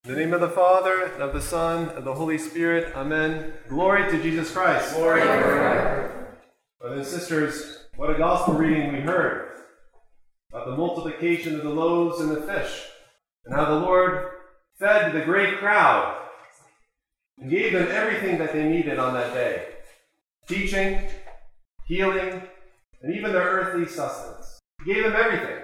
In the name of the Father, and of the Son, and of the Holy Spirit, Amen. Glory to Jesus Christ. Glory to God. Brothers and sisters, what a gospel reading we heard about the multiplication of the loaves and the fish, and how the Lord fed the great crowd and gave them everything that they needed on that day. Teaching, healing, and even their earthly sustenance. He gave them everything,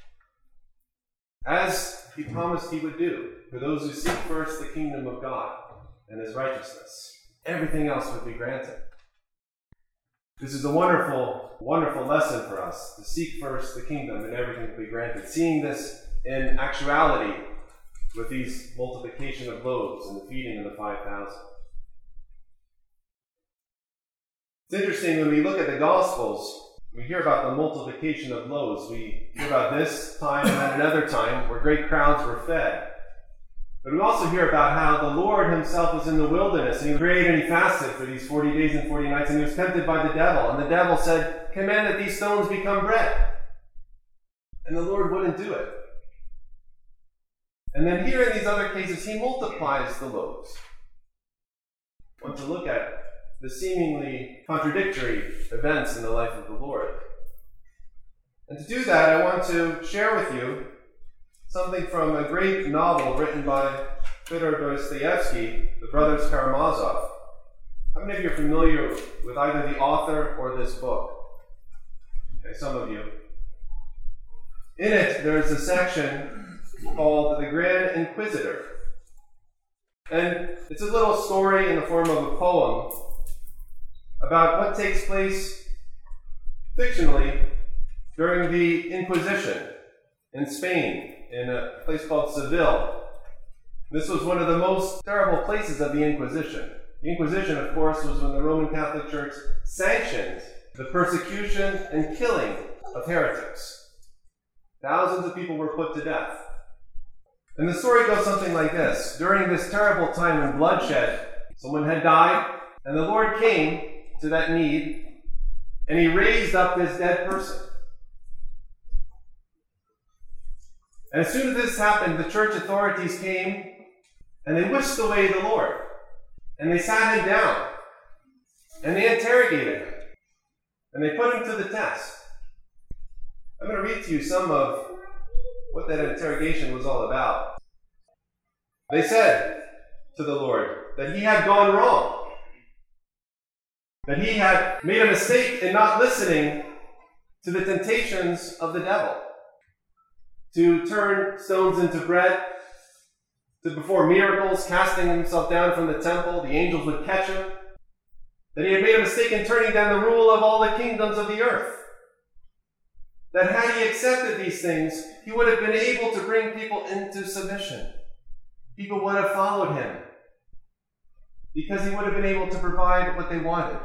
as he promised he would do for those who seek first the kingdom of God and his righteousness. Everything else would be granted. This is a wonderful, wonderful lesson for us, to seek first the kingdom and everything will be granted. Seeing this in actuality with these multiplication of loaves and the feeding of the 5,000. It's interesting when we look at the Gospels, we hear about the multiplication of loaves. We hear about this time and then another time where great crowds were fed. But we also hear about how the Lord himself was in the wilderness, and he prayed and he fasted for these 40 days and 40 nights, and he was tempted by the devil. And the devil said, "Command that these stones become bread." And the Lord wouldn't do it. And then here in these other cases, he multiplies the loaves. I want to look at the seemingly contradictory events in the life of the Lord. And to do that, I want to share with you something from a great novel written by Fyodor Dostoevsky, The Brothers Karamazov. How many of you are familiar with either the author or this book? Okay, some of you. In it, there's a section called The Grand Inquisitor. And it's a little story in the form of a poem about what takes place fictionally during the Inquisition in Spain, in a place called Seville. This was one of the most terrible places of the Inquisition. The Inquisition, of course, was when the Roman Catholic Church sanctioned the persecution and killing of heretics. Thousands of people were put to death. And the story goes something like this. During this terrible time when bloodshed, someone had died, and the Lord came to that need, and he raised up this dead person. And as soon as this happened, the church authorities came, and they whisked away the Lord, and they sat him down, and they interrogated him, and they put him to the test. I'm going to read to you some of what that interrogation was all about. They said to the Lord that he had gone wrong, that he had made a mistake in not listening to the temptations of the devil, to turn stones into bread, to perform miracles, casting himself down from the temple, the angels would catch him, that he had made a mistake in turning down the rule of all the kingdoms of the earth, that had he accepted these things, he would have been able to bring people into submission. People would have followed him, because he would have been able to provide what they wanted.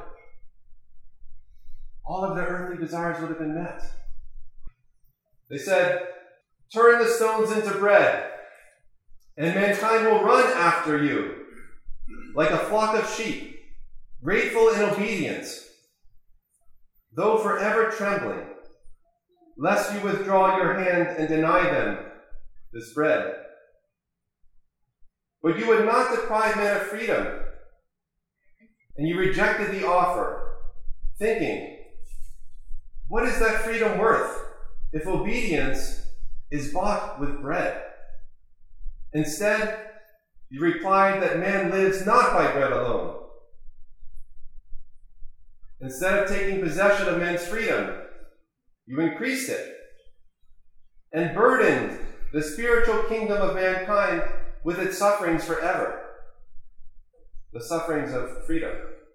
All of their earthly desires would have been met. They said, "Turn the stones into bread, and mankind will run after you like a flock of sheep, grateful in obedience, though forever trembling, lest you withdraw your hand and deny them this bread. But you would not deprive men of freedom, and you rejected the offer, thinking, what is that freedom worth if obedience is bought with bread? Instead, you replied that man lives not by bread alone. Instead of taking possession of man's freedom, you increased it and burdened the spiritual kingdom of mankind with its sufferings forever, the sufferings of freedom.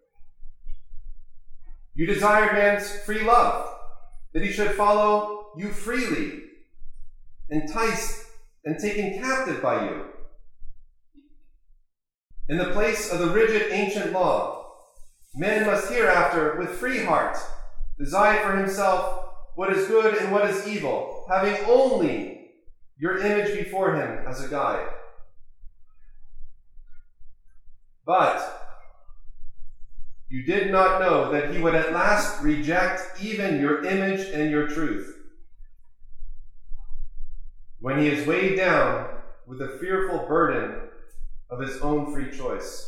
You desired man's free love, that he should follow you freely, enticed and taken captive by you. In the place of the rigid ancient law, man must hereafter, with free heart, decide for himself what is good and what is evil, having only your image before him as a guide. But you did not know that he would at last reject even your image and your truth. When he is weighed down with a fearful burden of his own free choice.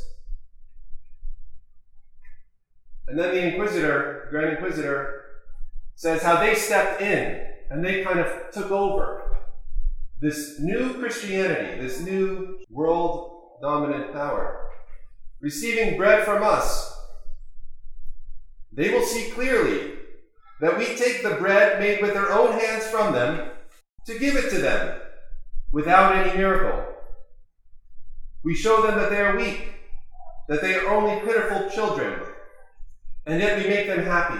And then the Grand Inquisitor, says how they stepped in and they kind of took over this new Christianity, this new world-dominant power. Receiving bread from us, they will see clearly that we take the bread made with their own hands from them to give it to them without any miracle. We show them that they are weak, that they are only pitiful children, and yet we make them happy.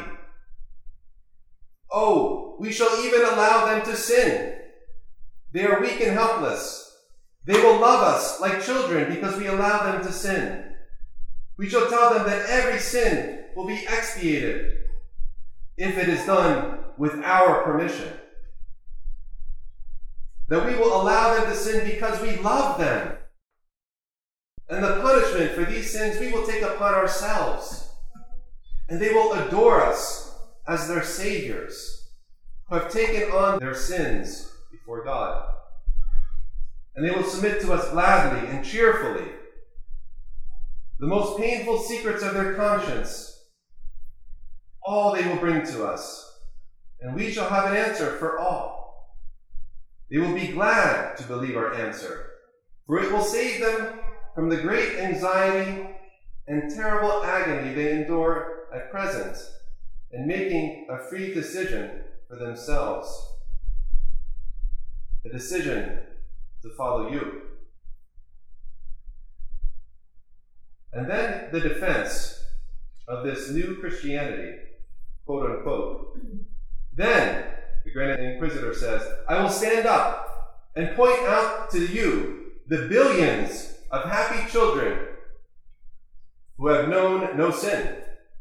Oh, we shall even allow them to sin. They are weak and helpless. They will love us like children because we allow them to sin. We shall tell them that every sin will be expiated if it is done with our permission. That we will allow them to sin because we love them. And the punishment for these sins we will take upon ourselves. And they will adore us as their saviors, who have taken on their sins before God. And they will submit to us gladly and cheerfully. The most painful secrets of their conscience, all they will bring to us, and we shall have an answer for all. They will be glad to believe our answer, for it will save them from the great anxiety and terrible agony they endure at present, in making a free decision for themselves, a decision to follow you. And then the defense of this new Christianity, quote unquote. Then, the Grand Inquisitor says, I will stand up and point out to you the billions of happy children who have known no sin.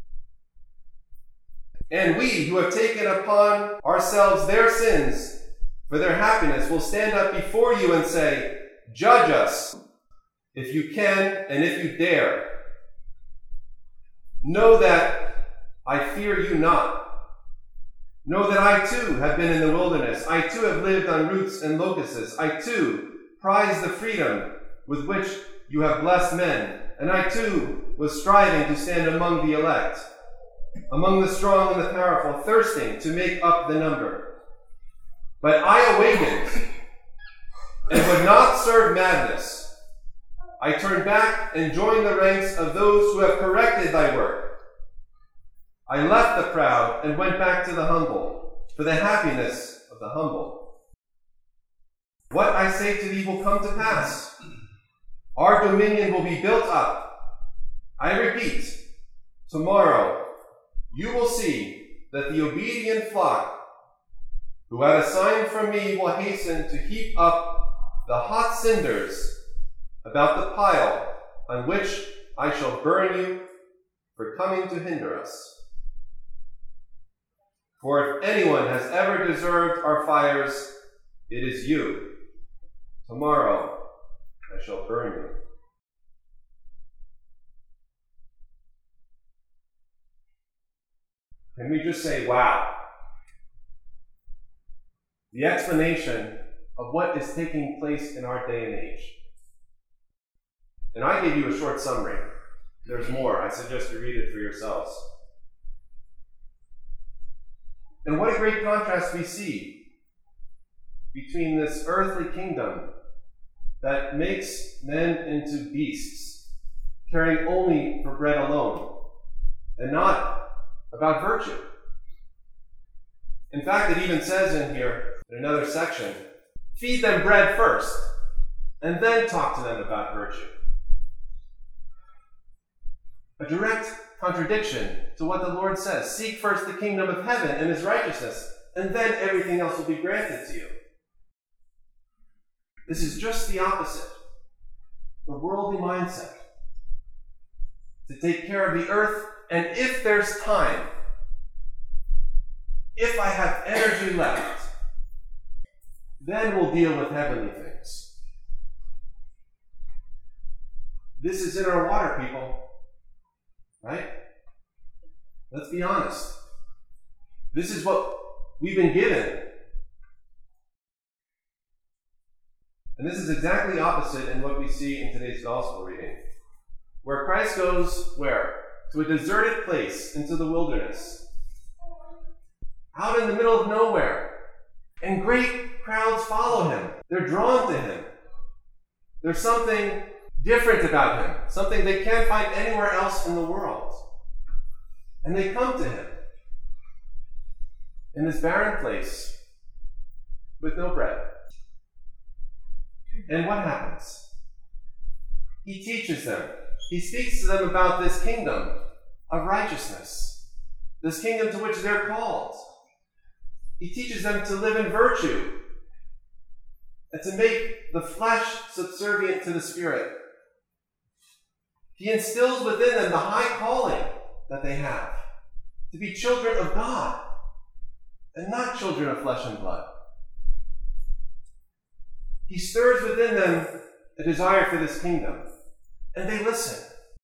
And we who have taken upon ourselves their sins for their happiness will stand up before you and say, judge us if you can and if you dare. Know that I fear you not. Know that I too have been in the wilderness. I too have lived on roots and locusts. I too prize the freedom with which you have blessed men. And I too was striving to stand among the elect, among the strong and the powerful, thirsting to make up the number. But I awakened and would not serve madness. I turned back and joined the ranks of those who have corrected thy work. I left the proud and went back to the humble, for the happiness of the humble. What I say to thee will come to pass. Our dominion will be built up. I repeat, tomorrow you will see that the obedient flock, who at a sign from me will hasten to heap up the hot cinders about the pile on which I shall burn you for coming to hinder us. For if anyone has ever deserved our fires, it is you. Tomorrow I shall burn you. Can we just say, wow? The explanation of what is taking place in our day and age. And I gave you a short summary. There's more. I suggest you read it for yourselves. And what a great contrast we see between this earthly kingdom that makes men into beasts, caring only for bread alone, and not about virtue. In fact, it even says in here, in another section, feed them bread first, and then talk to them about virtue. A direct contradiction to what the Lord says. Seek first the kingdom of heaven and his righteousness, and then everything else will be granted to you. This is just the opposite. The worldly mindset. To take care of the earth, and if there's time, if I have energy left, then we'll deal with heavenly things. This is in our water, people. Right? Let's be honest. This is what we've been given. And this is exactly opposite in what we see in today's gospel reading, where Christ goes where? To a deserted place, into the wilderness, out in the middle of nowhere. And great crowds follow him. They're drawn to him. There's something different about him, something they can't find anywhere else in the world. And they come to him in this barren place with no bread. And what happens? He teaches them. He speaks to them about this kingdom of righteousness, this kingdom to which they're called. He teaches them to live in virtue and to make the flesh subservient to the Spirit. He instills within them the high calling that they have, to be children of God and not children of flesh and blood. He stirs within them a desire for this kingdom, and they listen.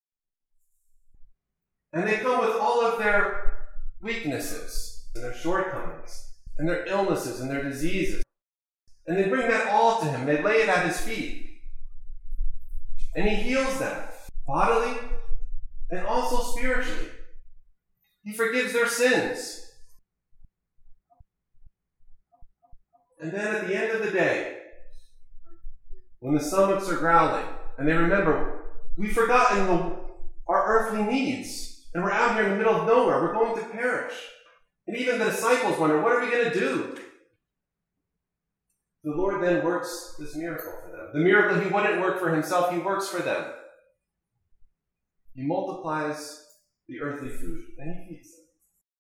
And they come with all of their weaknesses and their shortcomings and their illnesses and their diseases. And they bring that all to him. They lay it at his feet. And he heals them, bodily and also spiritually. He forgives their sins. And then at the end of the day, when the stomachs are growling, and they remember, we've forgotten our earthly needs, and we're out here in the middle of nowhere, we're going to perish. And even the disciples wonder, what are we going to do? The Lord then works this miracle for them. The miracle he wouldn't work for himself, he works for them. He multiplies the earthly food, and he feeds them.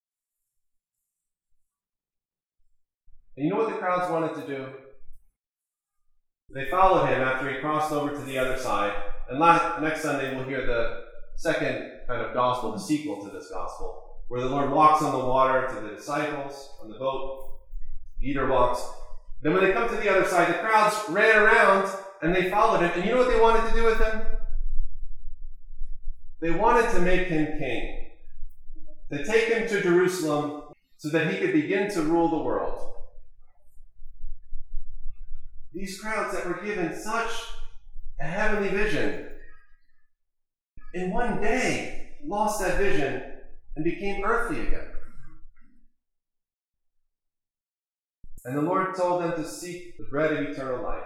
And you know what the crowds wanted to do? They followed him after he crossed over to the other side. And next Sunday we'll hear the second kind of gospel, the sequel to this gospel, where the Lord walks on the water to the disciples on the boat. Peter walks. Then when they come to the other side, the crowds ran around and they followed him. And you know what they wanted to do with him? They wanted to make him king. To take him to Jerusalem so that he could begin to rule the world. These crowds that were given such a heavenly vision, in one day lost that vision and became earthly again. And the Lord told them to seek the bread of eternal life.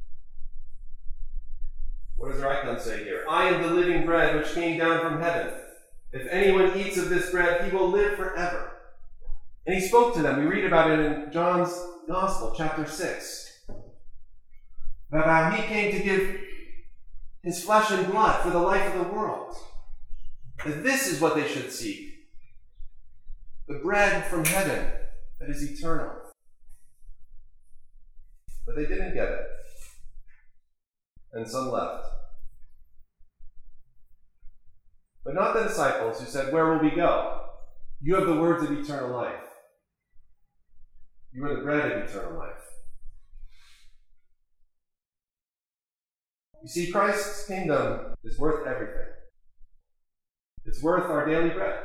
What does our icon say here? I am the living bread which came down from heaven. If anyone eats of this bread, he will live forever. And he spoke to them. We read about it in John's Gospel, chapter 6. About how he came to give his flesh and blood for the life of the world. That this is what they should seek. The bread from heaven that is eternal. But they didn't get it. And some left. But not the disciples who said, where will we go? You have the words of eternal life. You are the bread of eternal life. You see, Christ's kingdom is worth everything. It's worth our daily bread.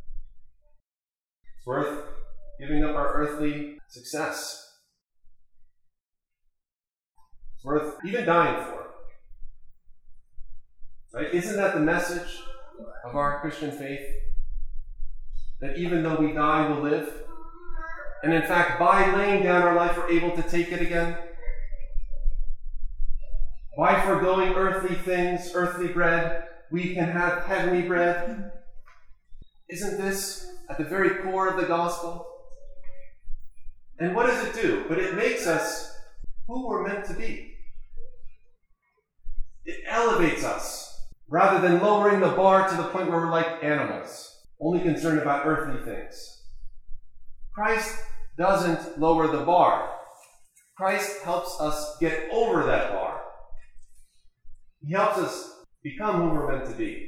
It's worth giving up our earthly success. It's worth even dying for. Right? Isn't that the message of our Christian faith? That even though we die, we'll live? And in fact, by laying down our life, we're able to take it again? By foregoing earthly things, earthly bread, we can have heavenly bread. Isn't this at the very core of the gospel? And what does it do? But it makes us who we're meant to be. It elevates us, rather than lowering the bar to the point where we're like animals, only concerned about earthly things. Christ doesn't lower the bar. Christ helps us get over that bar. He helps us become who we're meant to be.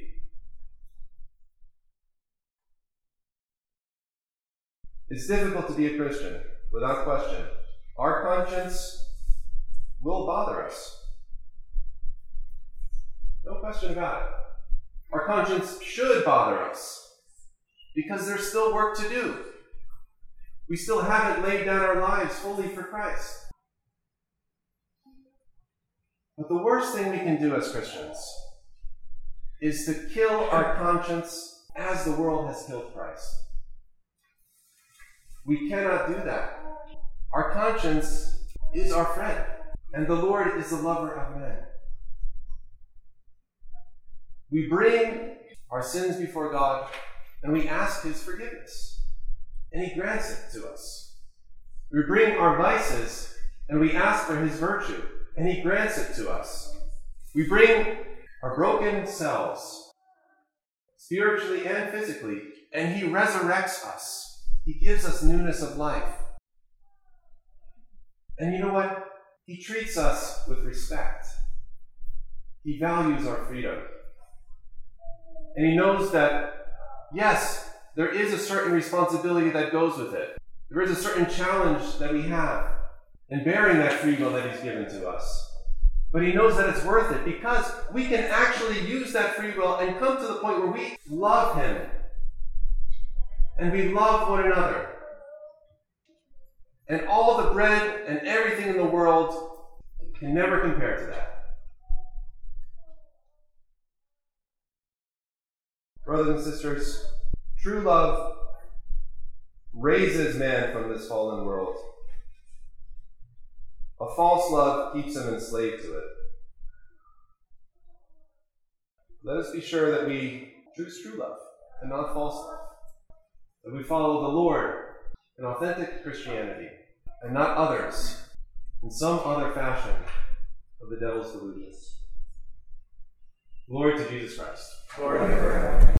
It's difficult to be a Christian, without question. Our conscience will bother us. No question about it. Our conscience should bother us, because there's still work to do. We still haven't laid down our lives fully for Christ. But the worst thing we can do as Christians is to kill our conscience as the world has killed Christ. We cannot do that. Our conscience is our friend, and the Lord is the lover of men. We bring our sins before God, and we ask His forgiveness, and He grants it to us. We bring our vices, and we ask for His virtue, and He grants it to us. We bring our broken selves, spiritually and physically, and He resurrects us. He gives us newness of life. And you know what? He treats us with respect. He values our freedom. And He knows that, yes, there is a certain responsibility that goes with it. There is a certain challenge that we have in bearing that free will that He's given to us. But He knows that it's worth it because we can actually use that free will and come to the point where we love Him and we love one another. And all the bread and everything in the world can never compare to that. Brothers and sisters, true love raises man from this fallen world. A false love keeps him enslaved to it. Let us be sure that we choose true love and not false love. That we follow the Lord in authentic Christianity and not others in some other fashion of the devil's delusions. Glory to Jesus Christ. Glory to God.